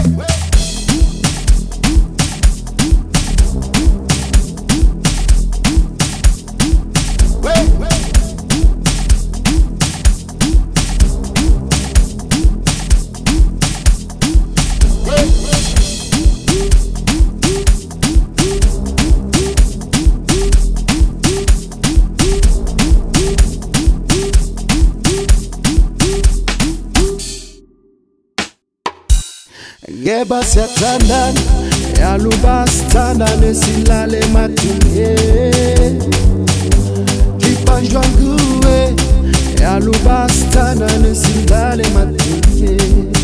Ngeba siyathandana yaluba sithandane silale mathunge Kibanjwa nguwe yaluba sithandane silale mathunge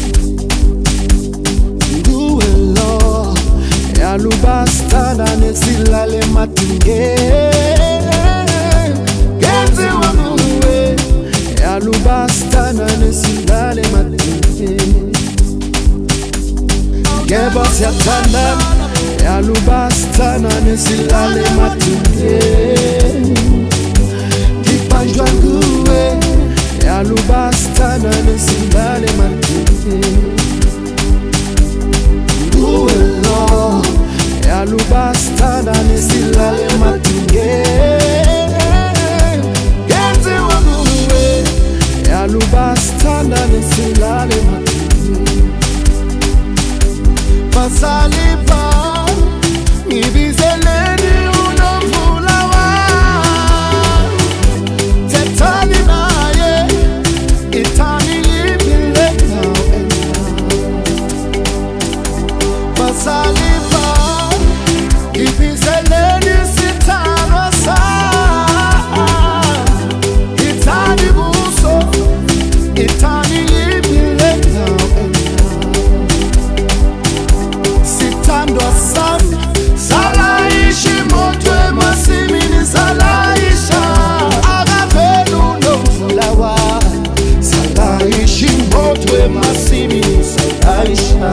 Nguwe lo yaluba sithandane silale mathunge Genziwa nguwe yaluba sithandane silale mathunge Ngeba siyathandana yaluba sithandane silale mathunge Kibanjwa nguwe yaluba sithandane silale mathunge Nguwe lo yaluba sithandane silale mathunge Genziwa nguwe yaluba sithandane silale mathunge Basalipa ngibizeleni unomvula wami Tethani naye ithani liphile now and now Basalipa ngibizeleni sithando sami Ithani buso ithani liphile now and Tandwa sami salaishi motwe masimini salaisha Agavelu nomvula wami salaishi motwe masimini salaisha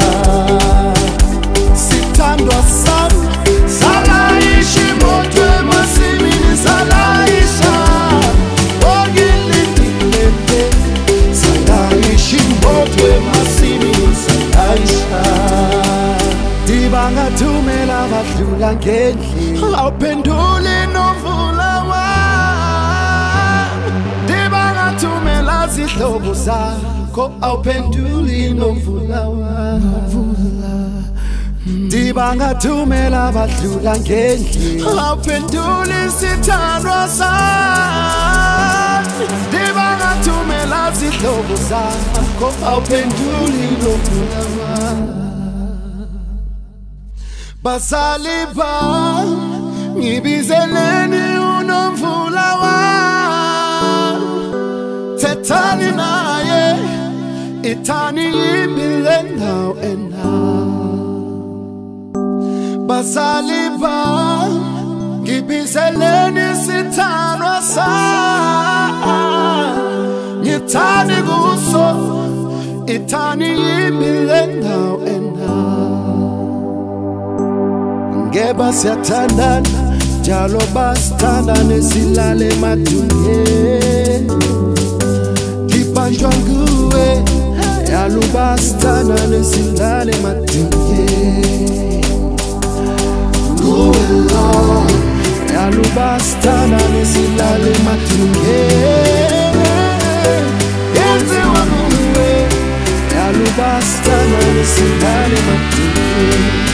Sitandwa sami salaishi motwe masimini salaisha Ogilindilete salaishi motwe masimini salaisha Dibanga thumela badlula ngendlela awuphenduli nomvula wami Dibanga thumela zihlobo zakho awuphenduli nomvula wami Dibanga thumela badlula ngendlela awuphenduli sithandwa sami Dibanga thumela zihlobo zakho awuphenduli nomvula wami Basalipa ngibizeleni unomvula wami Tethani naye ithani liphile now and now Basalipa ngibizeleni sithandwa sami Ngithani kuso ithani liphile now and now Ngeba siyathandana njalo basithandane silale mathunge Kibanjwa nguwe yaluba sithandane silale mathunge Nguwe lo yaluba sithandane silale mathunge Genziwa nguwe yaluba sithandane silale mathunge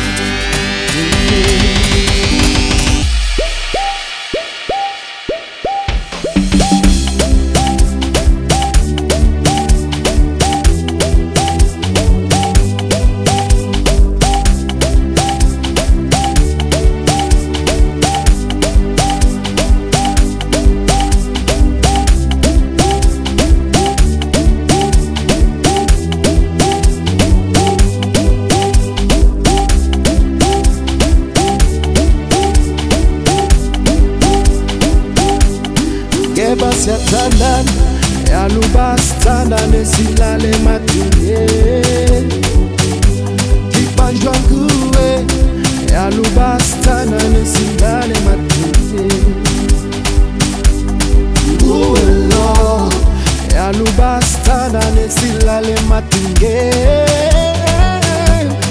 Ngeba siyathandana yaluba sithandane silale mathunge Kibanjwa nguwe yaluba sithandane silale mathunge Nguwe lo yaluba sithandane silale mathunge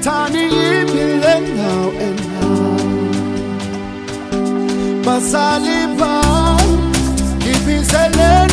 Tani imile now and now. Masaliban, ipiseleni.